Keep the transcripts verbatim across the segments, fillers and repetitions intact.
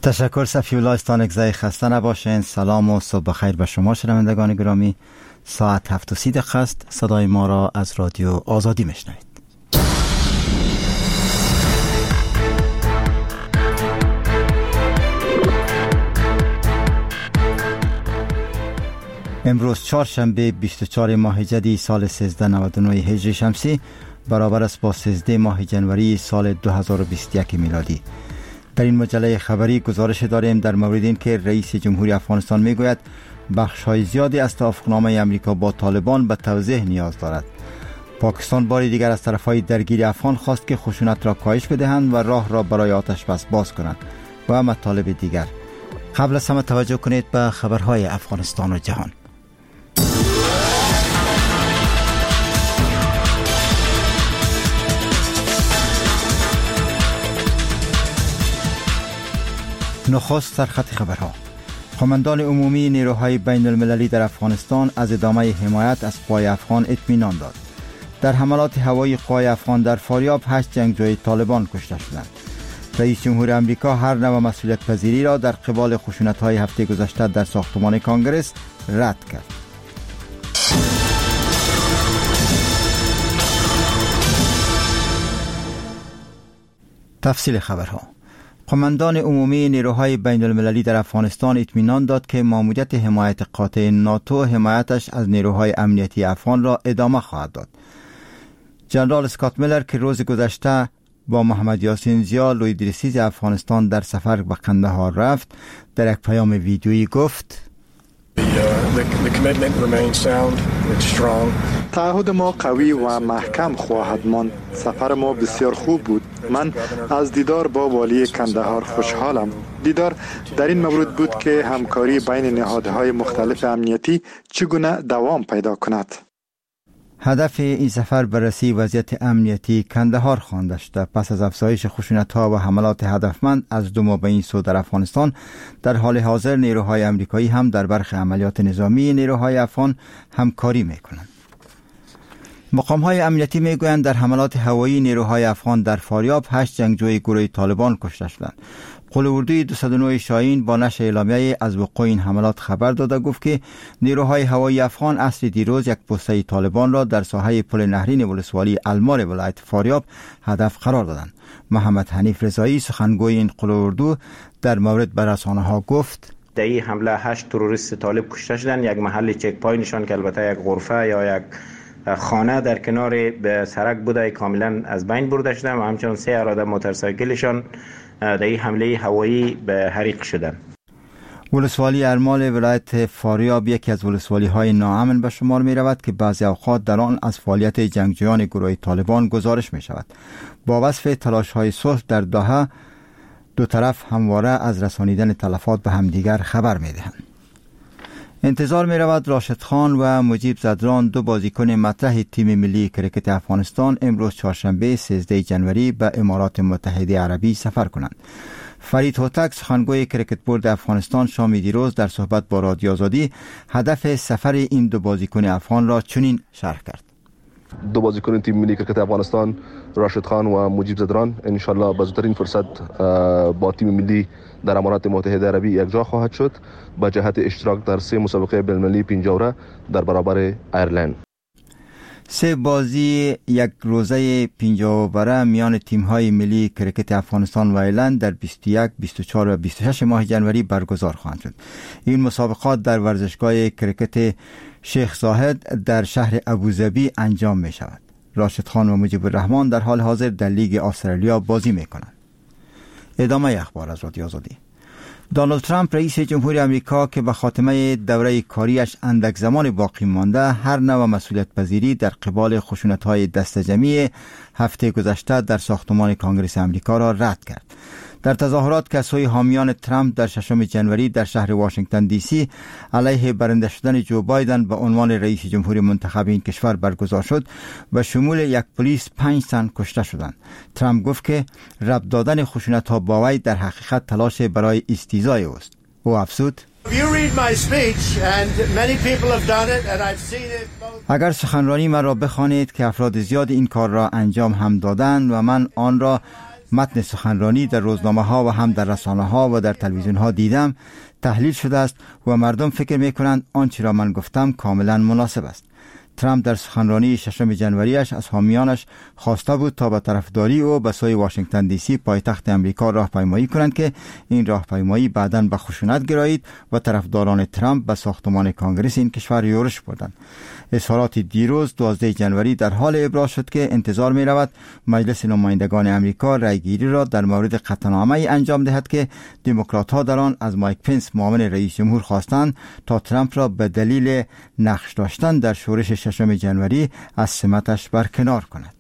تشکر صفی‌الله استانکزی. خسته نباشین. سلام و صبح بخیر به شما شنوندگان گرامی. ساعت هفت و سی دقیقه است. صدای ما را از رادیو آزادی میشنوید. امروز چهارشنبه بیست و چهارم ماه جدی سال سیزده نود و نه هجری شمسی برابر است با سیزده ماه جنوری سال دو هزار و بیست و یک میلادی. در این مجله خبری گزارش داریم در مورد این که رئیس جمهوری افغانستان میگوید بخش‌های زیادی از توافقنامه امریکا با طالبان به توضیح نیاز دارد. پاکستان بار دیگر از طرفهای درگیر افغان خواست که خشونت را کاهش بدهند و راه را برای آتش بس باز کنند و مطالب دیگر. قبل از همه توجه کنید به خبرهای افغانستان و جهان. نخست سرخط خبرها. قماندان عمومی نیروهای بین المللی در افغانستان از ادامه حمایت از قوای افغان اطمینان داد. در حملات هوایی قوای افغان در فاریاب هشت جنگجوی طالبان کشته شدند. رئیس جمهور امریکا هر نوع مسئولیت پذیری را در قبال خشونت‌های هفته گذشته در ساختمان کانگرس رد کرد. تفصیل خبرها. قماندان عمومی نیروهای بین المللی در افغانستان اطمینان داد که ماموریت حمایت قاطع ناتو حمایتش از نیروهای امنیتی افغان را ادامه خواهد داد. جنرال اسکات میلر که روز گذشته با محمد یاسین زیا لوی درسیز افغانستان در سفر به قندهار رفت، در یک پیام ویدیویی گفت تعهد ما قوی و محکم خواهد ماند. سفر ما بسیار خوب بود. من از دیدار با والی کندهار خوشحالم. دیدار در این مورد بود که همکاری بین نهادهای مختلف امنیتی چگونه دوام پیدا کند. هدف این سفر بررسی وضعیت امنیتی کندهار خوانده شده. پس از افزایش خشونت‌ها و حملات هدفمند از دو ماه به این سو در افغانستان، در حال حاضر نیروهای امریکایی هم در برخی عملیات نظامی نیروهای افغان همکاری می‌کنند. مقام‌های امنیتی می‌گویند در حملات هوایی نیروهای افغان در فاریاب هشت جنگجوی گروه طالبان کشته شدند. قل‌اردوی دویست و نه شاهین با نشر اعلامیه از وقوع این حملات خبر داده گفت که نیروهای هوایی افغان عصر دیروز یک پسته طالبان را در ساحه پل نهرین ولسوالی المار ولایت فاریاب هدف قرار دادند. محمد حنیف رضایی سخنگوی این قل‌اردو در مورد به رسانه‌ها گفت در این حمله هشت تروریست طالب کشته شدند. یک محل چک پوینتشان که البته یک غرفه یا یک خانه در کنار به سرک بوده کاملا از بین برده شدند و همچنین سه اراده موتورسایکلشان در این حمله هوایی به حریق شدند. ولسوالی ارمال ولایت فاریاب یکی از ولسوالی های ناامن به شمار می رود که بعضی اوقات در آن از فعالیت جنگجویان گروه طالبان گزارش می شود. با وصف تلاش های صلح در دوحه، دو طرف همواره از رسانیدن تلفات به همدیگر خبر می دهند. انتظار می رود راشد خان و مجیب زدران، دو بازیکن مطرح تیم ملی کرکت افغانستان، امروز چهارشنبه سیزده جنوری به امارات متحده عربی سفر کنند. فرید هوتک سخنگوی کرکت بورد افغانستان شام دیروز در صحبت با رادیو آزادی هدف سفر این دو بازیکن افغان را چنین شرح کرد. دو بازیکن تیم ملی کرکت افغانستان راشد خان و مجیب زدران ان شاء الله به زودترین فرصت با تیم ملی در امارات متحده عربی یکجا خواهد شد با جهت اشتراک در سه مسابقه بین‌المللی پنجاوره در برابر ایرلند. سه بازی یک روزه پنجاوره میان تیم‌های ملی کرکت افغانستان و ایرلند در بیست و یک، بیست و چهار و بیست و شش ماه جنوری برگزار خواهند شد. این مسابقات در ورزشگاه کرکت شیخ زاهد در شهر ابوظبی انجام می شود. راشد خان و مجیب الرحمن در حال حاضر در لیگ استرالیا بازی می کنند. ادامه اخبار از رادیو آزادی. دونالد ترامپ رئیس جمهوری آمریکا که به خاتمه دوره کاریش اندک زمان باقی مانده، هر نوع مسئولیت پذیری در قبال خشونت‌های دست جمعی هفته گذشته در ساختمان کانگرس آمریکا را رد کرد. در تظاهرات که از سوی حامیان ترامپ در ششم جنوری در شهر واشنگتن دی سی علیه برنده شدن جو بایدن به عنوان رئیس جمهوری منتخب این کشور برگزار شد و شمول یک پلیس پنج تن کشته شدند. ترامپ گفت که ربط دادن خشونت‌ها با وی در حقیقت تلاش برای استیضاح اوست. او افزود: اگر سخنرانی من را بخوانید که افراد زیاد این کار را انجام هم دادند و من آن را متن سخنرانی در روزنامه ها و هم در رسانه ها و در تلویزیون ها دیدم تحلیل شده است و مردم فکر می کنند آنچه را من گفتم کاملا مناسب است. ترامپ در سخنرانی ششم جنوریش از حامیانش خواسته بود تا به طرفداری او به سوی واشنگتن دی سی پایتخت امریکا راهپیمایی کنند که این راهپیمایی بعداً به خشونت گرایید و طرفداران ترامپ به ساختمان کانگرس این کشور یورش بردند. اظهارات دیروز دوازده جنوری در حال ابراز شد که انتظار می رود مجلس نمایندگان امریکا رأیگیری را در مورد قطعنامه‌ای انجام دهد که دموکرات ها در آن از مایک پنس معاون رئیس جمهور خواستند تا ترامپ را به دلیل نقش داشتن در شورش ششم جنوری از سمتش برکنار کند.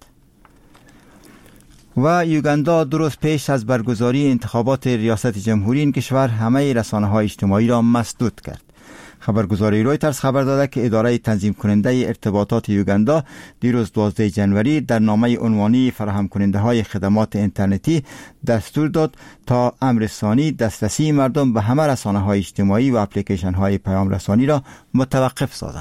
و یوگاندا دو روز پیش از برگزاری انتخابات ریاست جمهوری این کشور همه رسانه‌های اجتماعی را مسدود کرد. خبرگزاری رویترز خبر داده که اداره تنظیم کننده ارتباطات یوگاندا دیروز دوازده جنوری در نامه عنوانی فراهم کننده های خدمات اینترنتی دستور داد تا امر ثانی دسترسی مردم به همه رسانه های اجتماعی و اپلیکیشن های پیام رسانی را متوقف سازند.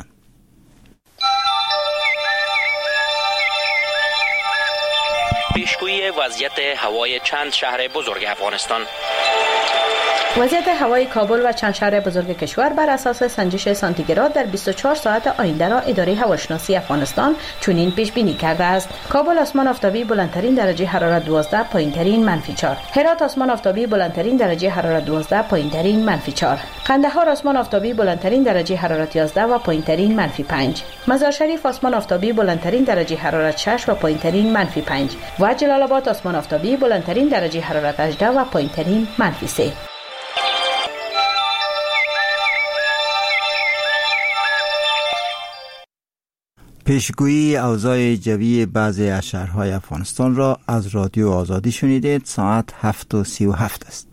پیشگویی وضعیت هوای چند شهر بزرگ افغانستان. وضعیت هوای کابل و چند شهر بزرگ کشور بر اساس سنجش سانتیگراد در بیست و چهار ساعت آینده را اداره هواشناسی افغانستان چنین پیش بینی کرده است. کابل آسمان آفتابی بلندترین درجه حرارت دوازده، پایینترین منفی چهار. هرات آسمان آفتابی بلندترین درجه حرارت دوازده، پایینترین منفی چهار. قندهار آسمان آفتابی بلندترین درجه حرارت یازده و پایینترین منفی پنج. مزار شریف آسمان آفتابی بلندترین درجه حرارت شش و پایینترین منفی پنج. و جلال آباد آسمان آفتابی بلندترین درجه حرارت هجده و پایینترین منفی سه. پیشگویی اوضاع جوی بعضی از شهرهای افغانستان را از رادیو آزادی شنیدید. ساعت هفت و سی و هفت است.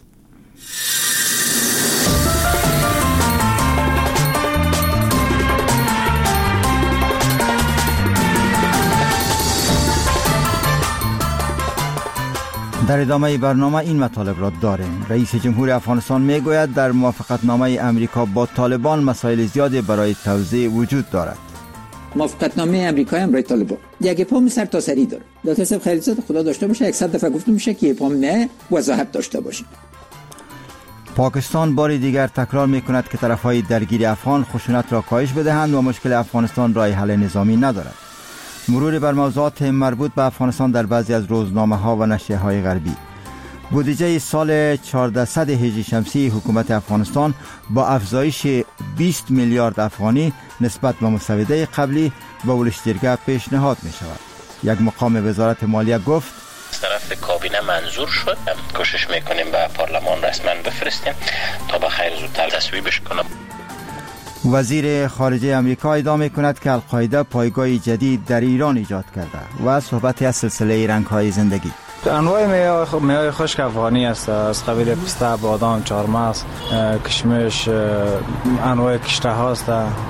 در ادامه برنامه این مطالب را داریم. رئیس جمهور افغانستان می گوید در موافقتنامه امریکا با طالبان مسائل زیادی برای توزیع وجود دارد. موافقتنامه امریکا هم برای طالبان یک پام سر تا سری داره. دکتر صاحب خلیلزاده خدا داشته باشه صد دفعه گفته میشه که پام نه وضاحت داشته باشه. پاکستان بار دیگر تکرار می کند که طرفهای درگیر افغان خشونت را کاهش بدهند و مشکل افغانستان راه حل نظامی ندارد. مرور بر موضوعات مربوط به افغانستان در بعضی از روزنامه ها و نشریه های غربی. بودجه سال چهاردهصد هجری شمسی حکومت افغانستان با افزایش بیست میلیارد افغانی نسبت به مسوده قبلی به ولشجرگه پیشنهاد می شود. یک مقام وزارت مالیه گفت از طرف کابینه منظور شد. کوشش میکنیم به پارلمان رسما بفرستیم تا به خیر زودتر تصویبش کنم. وزیر خارجه امریکا ادعا کند که القاعده پایگاه جدید در ایران ایجاد کرده و صحبتی از سلسله رنگ‌های زندگی. انواع میوه خشک افغانی است از قبیل پسته، بادام، چهارمغز، کشمش، انواع کشته هاست.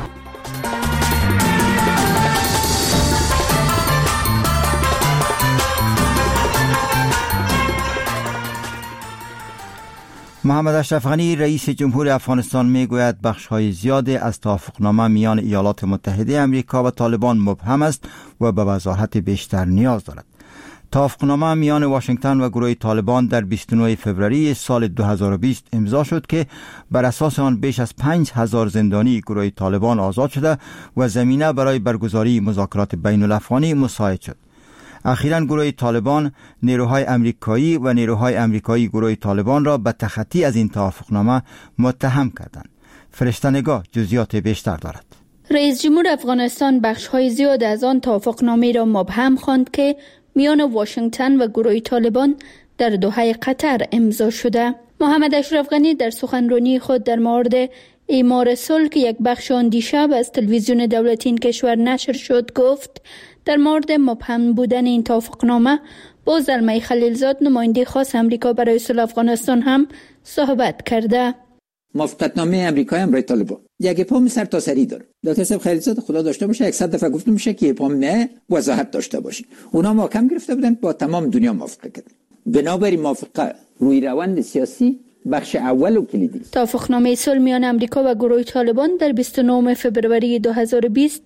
محمد اشرف غنی رئیس جمهور افغانستان میگوید بخش‌های زیادی از توافقنامه میان ایالات متحده امریکا و طالبان مبهم است و به وضاحت بیشتر نیاز دارد. توافقنامه میان واشنگتن و گروه طالبان در بیست و نه فوریه سال دو هزار و بیست امضا شد که بر اساس آن بیش از پنج هزار زندانی گروه طالبان آزاد شده و زمینه برای برگزاری مذاکرات بین الافغانی مساعد شد. اخیراً گروه طالبان نیروهای امریکایی و نیروهای امریکایی گروه طالبان را به تخطی از این توافقنامه متهم کردند. فرشته نگاه جزئیات بیشتر دارد. رئیس جمهور افغانستان بخش‌های زیاد از آن توافقنامه را مبهم خواند که میان واشنگتن و گروه طالبان در دوحه قطر امضا شده. محمد اشرف غنی در سخنرانی خود در مورد اعمار صلح که یک بخش آن دیشب از تلویزیون دولتی این کشور نشر شد گفت در مورد مبهم بودن این توافقنامه با زلمه خلیلزاد نماینده خاص امریکا برای صلح افغانستان هم صحبت کرده. موافقتنامه امریکا هم برای طالبان یک پام سر تا سری داره. دکتر صاحب خلیلزاده خدا داشته باشه صد دفعه گفته میشه که پام نه وضاحت داشته باشه. اونا محکم گرفته بودن با تمام دنیا موافقه کردن. بنابراین موافقه روی روند سیاسی بخش اول و کلیدی است. توافقنامه صلح میان امریکا و گروه طالبان در بیست و نه فوریه دو هزار و بیست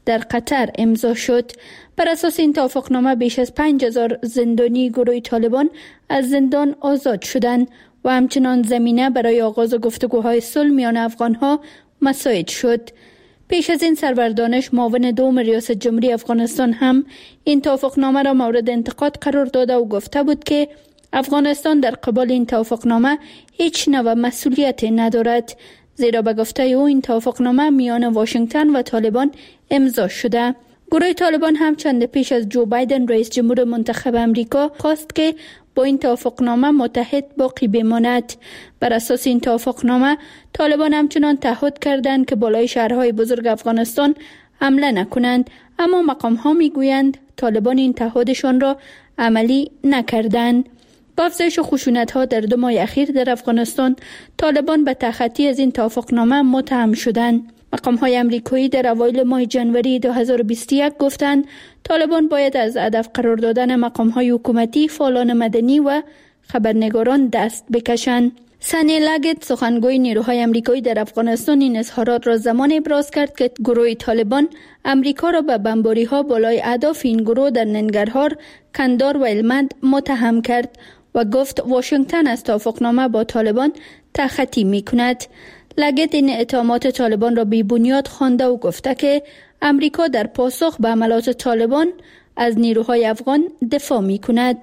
در قطر امضا شد. بر اساس این توافقنامه بیش از پنج هزار زندانی گروه طالبان از زندان آزاد شدند و همچنان زمینه برای آغاز گفتگوهای صلح میان افغانها مساعد شد. پیش از این سرور دانش معاون دوم ریاست جمهوری افغانستان هم این توافقنامه را مورد انتقاد قرار داده و گفته بود که افغانستان در قبال این توافقنامه هیچ نوع مسئولیت ندارد، زیرا به گفته او این توافقنامه میان واشنگتن و طالبان امضا شده. گروه طالبان هم چند پیش از جو بایدن رئیس جمهور منتخب امریکا خواست که با این توافقنامه متحد باقی بماند. بر اساس این توافقنامه طالبان همچنان تعهد کردند که بالای شهرهای بزرگ افغانستان حمله نکنند، اما مقام ها می گویند طالبان این تعهدشان را عملی نکردند. با افزایش خشونت ها در دو ماه اخیر در افغانستان، طالبان به تخطی از این توافقنامه متهم شدند. مقام های امریکایی در اوایل ماه جنوری دو هزار و بیست و یک گفتند طالبان باید از هدف قرار دادن مقام های حکومتی، فعالان مدنی و خبرنگاران دست بکشند. سانی لگت، سخنگوی نیروهای امریکایی در افغانستان، این اظهارات را زمان ابراز کرد که گروه طالبان امریکا را به بمباری ها بالای اهداف این گروه در ننگرهار، کندهار و هلمند متهم کرد و گفت واشنگتن از توافقنامه با طالبان تخطی می کند. لگت این اتهامات طالبان را بی بنیاد خوانده و گفته که امریکا در پاسخ به حملات طالبان از نیروهای افغان دفاع می کند.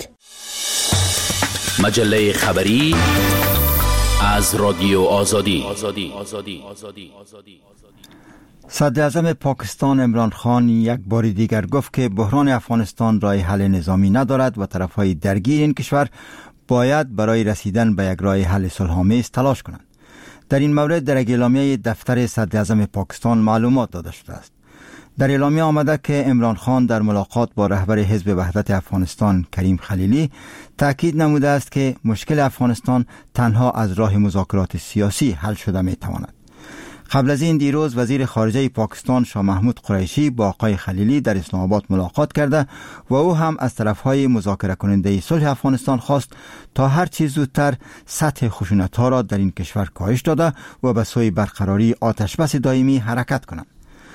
مجله خبری از رادیو آزادی. صدر اعظم پاکستان عمران خان یک بار دیگر گفت که بحران افغانستان راه حل نظامی ندارد و طرفهای درگیر این کشور باید برای رسیدن به یک راه حل صلح‌آمیز تلاش کنند. در این مورد در اعلامیه دفتر صدر اعظم پاکستان معلومات داده شده است. در اعلامیه آمده که عمران خان در ملاقات با رهبر حزب وحدت افغانستان کریم خلیلی تاکید نموده است که مشکل افغانستان تنها از راه مذاکرات سیاسی حل شده می تواند. قبل از این دیروز وزیر خارجه پاکستان شاه محمود قریشی با آقای خلیلی در اسلام آباد ملاقات کرده و او هم از طرفهای مذاکره کننده صلح افغانستان خواست تا هر چیز زودتر سطح خشونت‌ها را در این کشور کاهش داده و به سوی برقراری آتشبس دائمی حرکت کنند.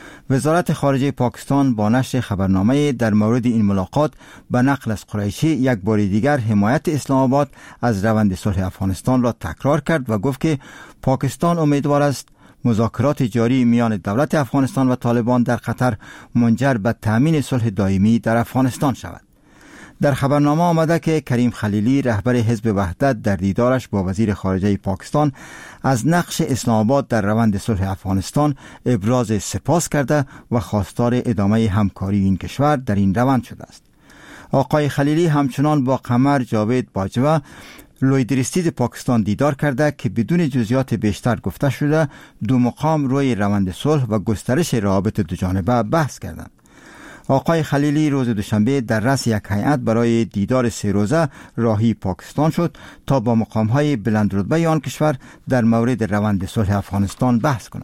وزارت خارجه پاکستان با نشر خبرنامه در مورد این ملاقات به نقل از قریشی یک بار دیگر حمایت اسلام آباد از روند صلح افغانستان را تکرار کرد و گفت که پاکستان امیدوار است مذاکرات جاری میان دولت افغانستان و طالبان در قطر منجر به تامین صلح دائمی در افغانستان شود. در خبرنامه آمده که کریم خلیلی رهبر حزب وحدت در دیدارش با وزیر خارجه پاکستان از نقش اسلام آباد در روند صلح افغانستان ابراز سپاس کرده و خواستار ادامه همکاری این کشور در این روند شده است. آقای خلیلی همچنان با قمر جاوید باجوه لویدریستید پاکستان دیدار کرده که بدون جزئیات بیشتر گفته شده دو مقام روی روند صلح و گسترش روابط دو جانبه بحث کردند. آقای خلیلی روز دوشنبه در رأس یک هیئت برای دیدار سه روزه راهی پاکستان شد تا با مقام‌های بلندرتبه آن کشور در مورد روند صلح افغانستان بحث کند.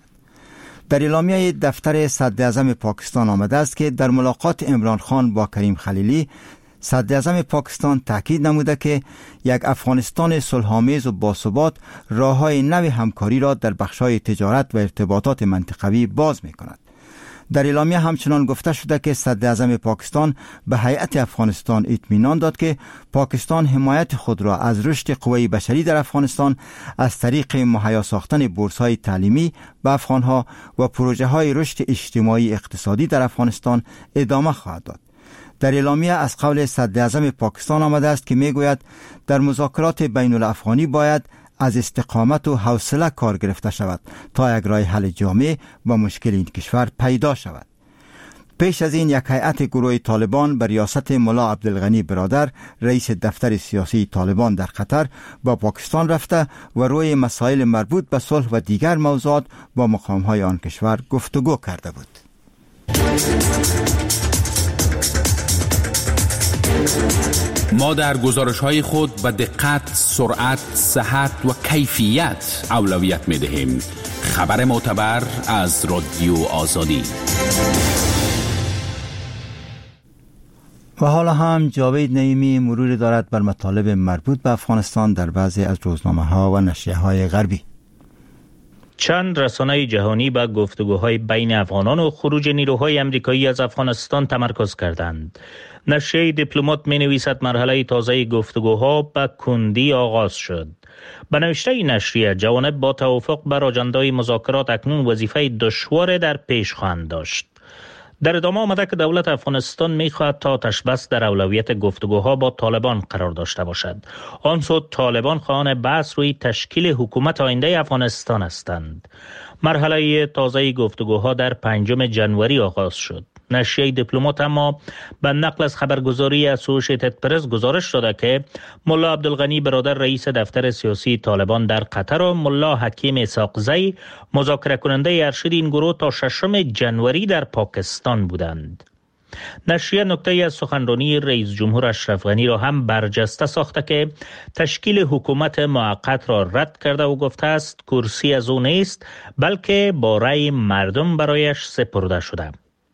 در اعلامیه دفتر صدر اعظم پاکستان آمده است که در ملاقات عمران خان با کریم خلیلی صدر اعظم پاکستان تاکید نموده که یک افغانستان صلح‌آمیز و باثبات راه‌های نو همکاری را در بخش‌های تجارت و ارتباطات منطقوی باز می‌کند. در اعلامیه همچنان گفته شده که صدر اعظم پاکستان به هیئت افغانستان اطمینان داد که پاکستان حمایت خود را از رشد قوای بشری در افغانستان از طریق مهیا ساختن بورس‌های تعلیمی به افغان‌ها و پروژه‌های رشد اجتماعی اقتصادی در افغانستان ادامه خواهد داد. در اعلامیه از قول صدر اعظم پاکستان آمده است که میگوید در مذاکرات بین الافغانی باید از استقامت و حوصله کار گرفته شود تا یک راه حل جامع و مشکل این کشور پیدا شود. پیش از این یک هیئت گروه طالبان به ریاست ملا عبدالغنی برادر رئیس دفتر سیاسی طالبان در قطر با پاکستان رفته و روی مسائل مربوط به صلح و دیگر موضوعات با مقام‌های آن کشور گفتگو کرده بود. ما در گزارش‌های خود به دقت، سرعت، صحت و کیفیت اولویت می‌دهیم. خبر معتبر از رادیو آزادی. و حالا هم جاوید نعیمی مرور دارد بر مطالب مربوط به افغانستان در بعضی از روزنامه‌ها و نشریه‌های غربی. چند رسانه جهانی به گفتگوهای بین افغانان و خروج نیروهای امریکایی از افغانستان تمرکز کردند. نشریه دیپلمات می نویسد مرحله تازه گفتگوها به کندی آغاز شد. به نوشته نشریه، جوانب با توافق بر آجندای مذاکرات اکنون وظیفه دشوار در پیش خواهند داشت. در ادامه آمده که دولت افغانستان می‌خواهد تا آتش بس در اولویت گفتگوها با طالبان قرار داشته باشد. آن سو طالبان خواهان بحث روی تشکیل حکومت آینده افغانستان هستند. مرحله تازه گفتگوها در پنجم جنوری آغاز شد. نشریه دیپلمات اما به نقل از خبرگزاری اسوشیتد پرس گزارش داده که ملا عبدالغنی برادر رئیس دفتر سیاسی طالبان در قطر و ملا حکیم اسحاقزی مذاکره کننده ارشد این گروه تا ششم جنوری در پاکستان بودند. نشریه نکته از سخنرانی رئیس جمهور اشرف غنی را هم برجسته ساخته که تشکیل حکومت موقت را رد کرده و گفته است کرسی از او نیست بلکه با رأی مردم برایش سپرده شده.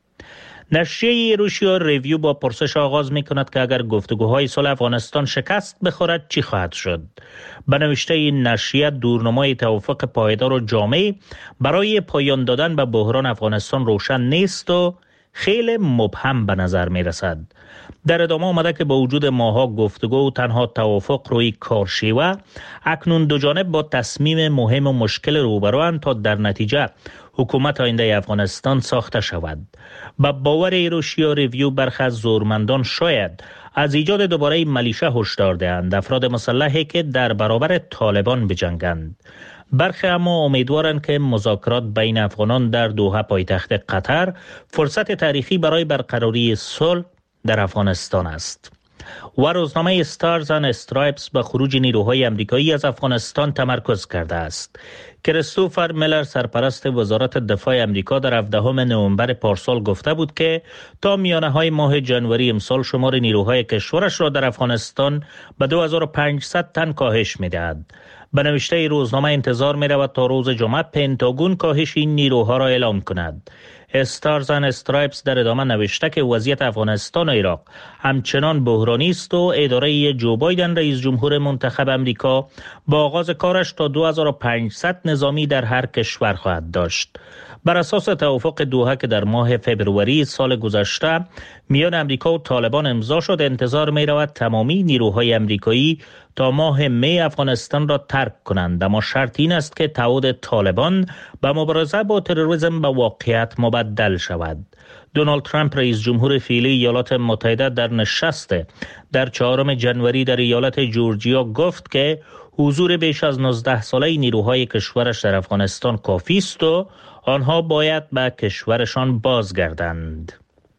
نشریه روسیا ریویو با پرسش آغاز می کند که اگر گفتگوهای صلح افغانستان شکست بخورد چی خواهد شد؟ به نوشته این نشریه دورنمای توافق پایدار و جامع برای پایان دادن به بحران افغانستان روشن نیست و خیلی مبهم به نظر می رسد. در ادامه آمده که با وجود ماها گفتگو و تنها توافق روی کارشیوه، اکنون دو جانب با تصمیم مهم و مشکل روبروند تا در نتیجه حکومت آینده افغانستان ساخته شود. با باور روسیا ریویو برخی از زورمندان شاید از ایجاد دوباره ملیشه هشدار دهند، افراد مسلحی که در برابر طالبان بجنگند. برخی اما امیدوارند که مذاکرات بین افغانان در دوحه پایتخت قطر فرصت تاریخی برای برقراری صلح در افغانستان است. و روزنامه استارز اند استرایپس به خروج نیروهای امریکایی از افغانستان تمرکز کرده است. کریستوفر میلر سرپرست وزارت دفاع امریکا در هفدهم نوامبر پارسال گفته بود که تا میانه های ماه جنوری امسال شمار نیروهای کشورش را در افغانستان به دو هزار و پانصد تن کاهش می‌دهد. به نوشته روزنامه انتظار می‌رود تا روز جمعه پنتاگون کاهش این نیروها را اعلام کند. استارز اند استرایپس در ادامه نوشته که وضعیت افغانستان و عراق همچنان بحرانی است و اداره جو بایدن رئیس جمهور منتخب امریکا با آغاز کارش تا دو هزار و پانصد نظامی در هر کشور خواهد داشت. بر اساس توافق دوحه که در ماه فبروری سال گذشته میان امریکا و طالبان امضا شد، انتظار می رود تمامی نیروهای امریکایی تا ماه می افغانستان را ترک کنند، اما شرط این است که تعهد طالبان به مبارزه با تروریسم به واقعیت مبدل شود. دونالد ترامپ رئیس جمهور فعلی ایالات متحده در نشست در چهارم جنوری در ایالت جورجیا گفت که حضور بیش از نوزده ساله نیروهای کشورش در افغانستان کافی است و آنها باید به کشورشان بازگردند.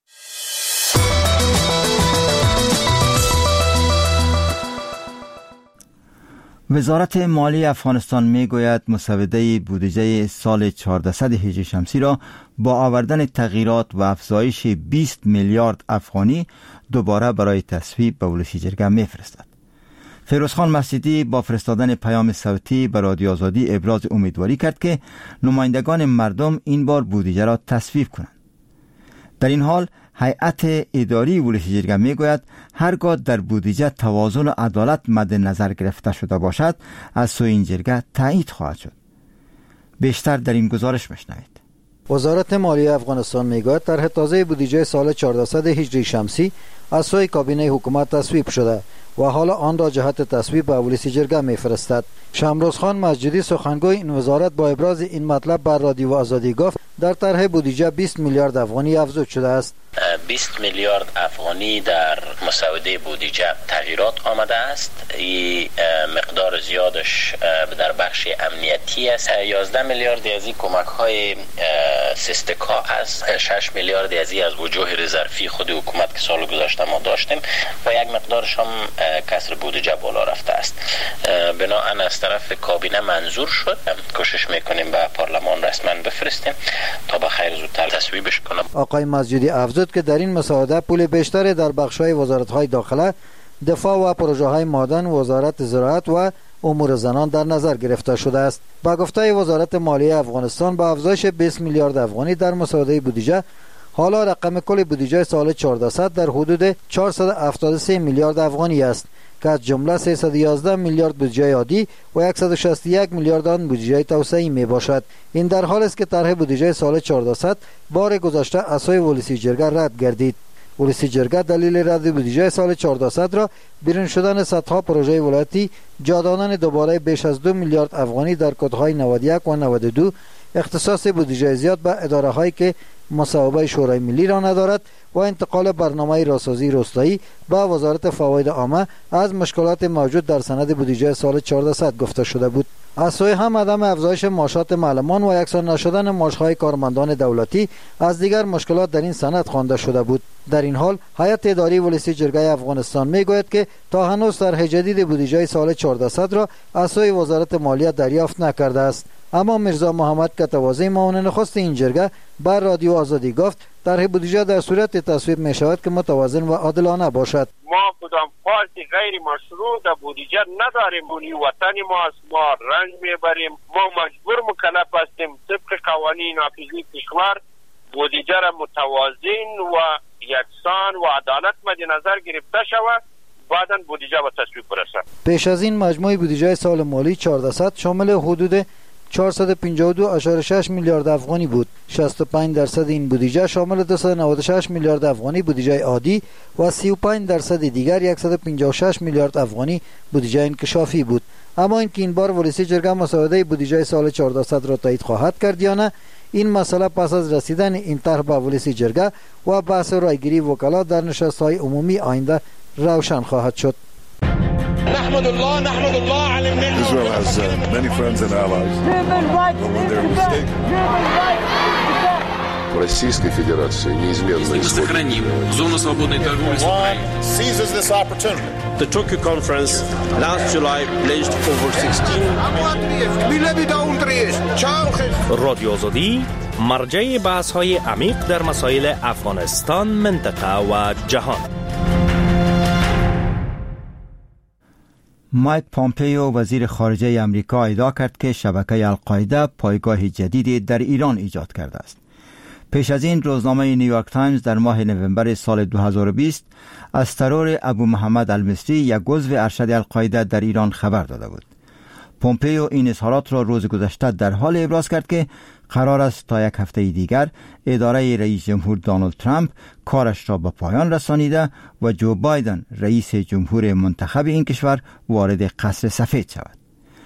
وزارت مالی افغانستان می گوید مسوده بودجه سال چهاردهصد هجری شمسی را با آوردن تغییرات و افزایش بیست میلیارد افغانی دوباره برای تصویب به ولسی جرگه می فرستد. فیروزخان مسجدی با فرستادن پیام صوتی به رادیو آزادی ابراز امیدواری کرد که نمایندگان مردم این بار بودجه را تصویب کنند. در این حال هیئت اداری ولسی جرگه می گوید هرگاه در بودجه توازن و عدالت مد نظر گرفته شده باشد از سوی این جرگه تایید خواهد شد. بیشتر در این گزارش بشنوید. وزارت مالیه افغانستان میگوید طرح تازه بودجه سال چهاردهصد هجری شمسی از سوی کابینه حکومت تصویب شده و حالا آن را جهت تصویب به ولسی جرگه میفرستد. شمروزخان مسجدی سخنگوی این وزارت با ابراز این مطلب بر رادیو آزادی گفت در طرح بودجه بیست میلیارد افغانی افزود شده است. بیست میلیارد افغانی در مسوده بودجه تغییرات آمده است. این مقدار زیادش در بخش امنیتی است. یازده میلیارد از این کمک های سیستکا است. شش میلیارد از این از وجوه رزرفی خود حکومت که سال گذشته ما داشتیم و یک مقدارش هم کسر بودجه بالا رفته است. بناهن از طرف کابینه منظور شد. کوشش میکنیم به پارلمان رسما بفرستیم تا به خیر زودتر تصویبش کنم. آقای مسجدی افزود که در این مسوده پول بیشتر در بخش‌های وزارت‌های داخله، دفاع و پروژه‌های معدن، وزارت زراعت و امور زنان در نظر گرفته شده است. با گفته وزارت مالیه افغانستان با افزایش بیست میلیارد افغانی در مسوده بودجه، حالا رقم کل بودجه سال چهاردهصد در حدود چهارصد و هفتاد و سه میلیارد افغانی است که از جمله سیصد و یازده میلیارد بودجه عادی و صد و شصت و یک میلیارد آن بودجه توسعه‌ای می باشد. این در حالی است که طرح بودجه سال چهاردهصد بار گذشته از سوی ولسی جرگه رد گردید. ولسی جرگه دلیل رد بودجه سال چهاردهصد را بیرون شدن صدها پروژه ولایتی، جا دادن دوباره بیش از دو میلیارد افغانی در کدهای نود و یک و نود و دو، اختصاص بودجه زیاد به اداره هایی که مصوبه شورای ملی را ندارد و انتقال برنامه راسازی روستایی به وزارت فواید عامه از مشکلات موجود در سند بودجه سال چهاردهصد گفته شده بود. از سوی هم عدم افزایش معاشات معلمان و یکسان نشدن معاشهای کارمندان دولتی از دیگر مشکلات در این سند خوانده شده بود. در این حال هیئت اداری ولسی جرگه افغانستان میگوید که تا هنوز طرح جدید بودجه سال چهاردهصد را از سوی وزارت مالیه دریافت نکرده است. اما میرزا محمد کتوازی معاون نخست این جرگه بر رادیو آزادی گفت طرح بودجه در صورت تصویب می شود که متوازن و عادلانه باشد. ما کدام فالت غیر مشروع در بودجه نداریم. بودجه وطن ما است، ما رنج میبریم، ما مجبور مکلف هستیم طبق قوانین نافذی کشور بودجه را متوازن و یکسان و عدالت مد نظر گرفته شود، بعداً بودجه به تصویب برسد. پیش از این مجموع بودجه سال مالی چهاردهصد شامل حدود چهارصد و پنجاه و دو ممیز شش میلیارد افغانی بود. شصت و پنج درصد این بودجه شامل دویست و نود و شش میلیارد افغانی بودجه عادی و سی و پنج درصد دیگر صد و پنجاه و شش میلیارد افغانی بودجه انکشافی بود. اما اینکه این بار ولسی جرگه مسوده بودجه سال چهاردهصد را تایید خواهد کرد یا نه، این مسئله پس از رسیدن این طرح به ولسی جرگه و بحث رایگیری وکلا در نشست‌های عمومی آینده روشن خواهد شد. نحمد الله نحمد الله على النعمة. Israel has uh, many friends and allies. But when they're mistaken. Российской Федерации неизменно сохраним зону свободной торговли с Украиной. Seizes this opportunity. The Tokyo conference last July pledged over sixteen. رادیو آزادی مرجع بحث‌های عمیق در مسائل افغانستان، منطقه و جهان. مایک پامپیو وزیر خارجه امریکا ادعا کرد که شبکه القاعده پایگاه جدیدی در ایران ایجاد کرده است. پیش از این روزنامه نیویورک تایمز در ماه نوامبر سال دو هزار و بیست از ترور ابو محمد المصری، یک عضو ارشد القاعده در ایران، خبر داده بود. پومپیو این اظهارات را روز گذشته در حال ابراز کرد که قرار است تا یک هفته دیگر اداره رئیس جمهور دونالد ترامپ کارش را به پایان رسانیده و جو بایدن رئیس جمهور منتخب این کشور وارد قصر سفید شود.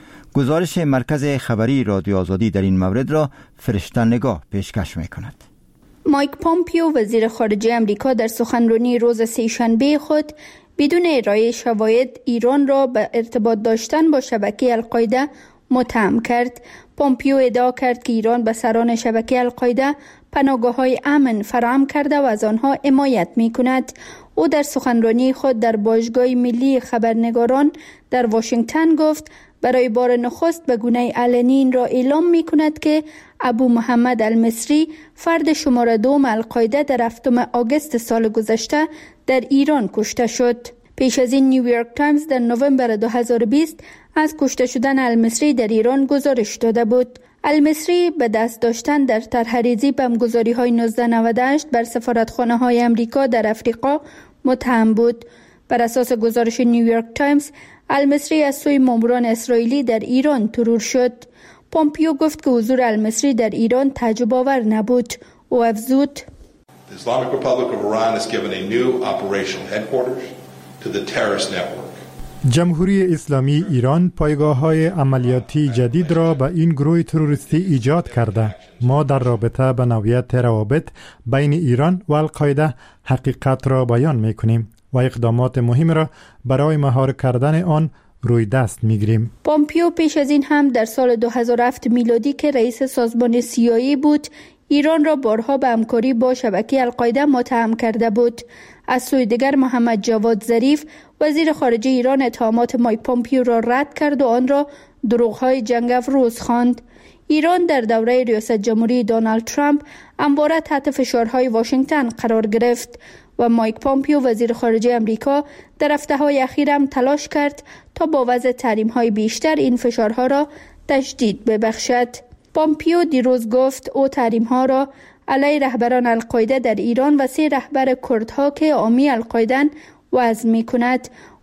گزارش مرکز خبری رادیو آزادی در این مورد را فرشته نگاه پیشکش می‌کند. مایک پومپیو وزیر خارجه امریکا در سخنرانی روز سه‌شنبه خود بدون ارائه شواهد ایران را به ارتباط داشتن با شبکه القاعده متهم کرد. پومپیو ادعا کرد که ایران به سران شبکه القاعده پناهگاه‌های امن فراهم کرده و از آنها حمایت می‌کند. او در سخنرانی خود در باشگاه ملی خبرنگاران در واشنگتن گفت برای بار نخست به گونه علنی این را اعلام می کند که ابو محمد المصری فرد شماره دوم القاعده در هفتم آگوست سال گذشته در ایران کشته شد. پیش از این نیویورک تایمز در نوامبر دو هزار و بیست از کشته شدن المصری در ایران گزارش داده بود. المصری به دست داشتن در طرح‌ریزی بمبگذاری‌های نوزده نود و هشت بر سفارتخانه‌های امریکا در افریقا متهم بود. بر اساس گزارش نیویورک تایمز، المصری از سوی ماموران اسرائیلی در ایران ترور شد. پومپیو گفت که حضور المصری در ایران تعجب آور نبود. او افزود: The Islamic Republic of Iran has given a new operational headquarters to the terrorist network. جمهوری اسلامی ایران پایگاه‌های عملیاتی جدید را به این گروه تروریستی ایجاد کرده. ما در رابطه به نوعیت روابط بین ایران و القاعده حقیقت را بیان می‌کنیم و اقدامات مهم را برای مهار کردن آن روی دست می‌گیریم. پومپیو پیش از این هم در سال دو هزار و هفت میلادی که رئیس سازمان سی آی ای بود، ایران را بارها به همکاری با شبکه القاعده متهم کرده بود. از سوی دیگر محمد جواد ظریف وزیر خارجه ایران اتهامات مایک پومپیو را رد کرد و آن را دروغ‌های جنگ افروز خواند. ایران در دوره ریاست جمهوری دونالد ترامپ همواره تحت فشارهای واشنگتن قرار گرفت و مایک پومپیو وزیر خارجه امریکا در هفته‌های اخیر هم تلاش کرد تا با وضع تحریم‌های بیشتر این فشارها را تشدید ببخشد. پومپیو دیروز گفت او تحریم‌ها را علیه رهبران القاعده در ایران و سه رهبر کردها که حامی القاعده‌اند وضع می‌کند.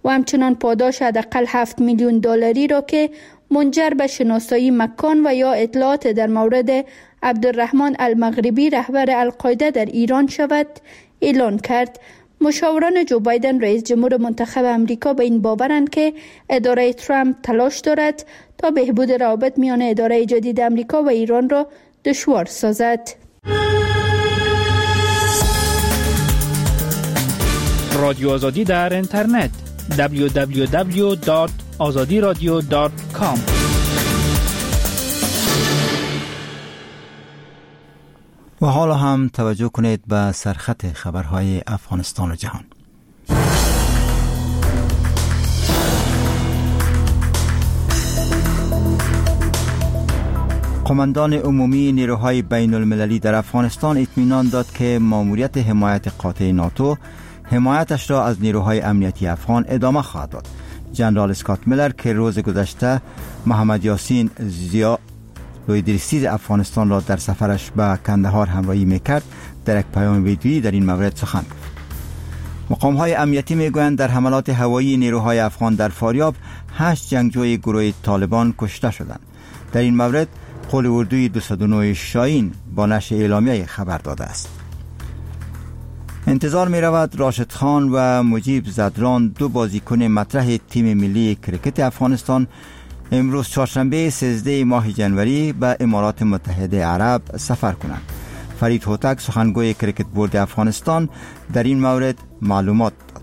و همچنان پاداش حداقل هفت میلیون دلاری را که منجر به شناسایی مکان و یا اطلاعات در مورد عبدالرحمن المغربی رهبر القاعده در ایران شود اعلان کرد. مشاوران جو بایدن رئیس جمهور منتخب امریکا به این باورند که اداره ترامپ تلاش دارد تا بهبود روابط میان اداره جدید امریکا و ایران را دشوار سازد. رادیو آزادی در اینترنت دبلیو دبلیو دبلیو دات آزادی رادیو دات کام. و حالا هم توجه کنید به سرخط خبرهای افغانستان و جهان. قماندان عمومی نیروهای بین المللی در افغانستان اطمینان داد که ماموریت حمایت قاطع ناتو حمایتش را از نیروهای امنیتی افغان ادامه خواهد داد. جنرال اسکات میلر که روز گذشته محمد یاسین زیا لویدریسیز افغانستان را در سفرش به کندهار همراهی میکرد در یک پیام ویدیویی در این مورد سخن گفت. مقام‌های امنیتی میگویند در حملات هوایی نیروهای افغان در فاریاب هشت جنگجوی گروه طالبان کشته شدند. در این مورد قول اردوی دویست و نه شاهین با نشر اعلامیه خبر داده است. انتظار می رود راشد خان و مجیب زدران دو بازیکن مطرح تیم ملی کرکت افغانستان امروز چهارشنبه سیزده ماه جنوری به امارات متحده عرب سفر کنند. فرید هوتک سخنگوی کرکت بورد افغانستان در این مورد معلومات داد.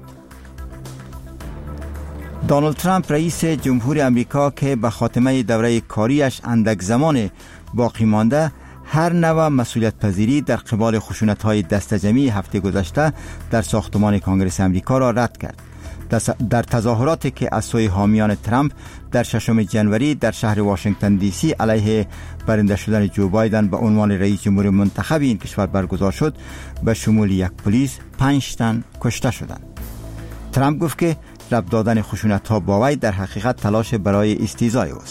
دونالد ترامپ رئیس جمهور امریکا که به خاتمه دوره کاریش اندک زمان باقی مانده هر نوع مسئولیت پذیری در قبال خشونت‌های دسته‌جمعی هفته گذشته در ساختمان کنگره امریکا را رد کرد. در تظاهراتی که از سوی حامیان ترامپ در ششم جنوری در شهر واشنگتن دی سی علیه برنده شدن جو بایدن به عنوان رئیس جمهور منتخب این کشور برگزار شد، به شمول یک پلیس پنج تن کشته شدند. ترامپ گفت که رب دادن خشونت‌ها با وی در حقیقت تلاش برای استیضای است.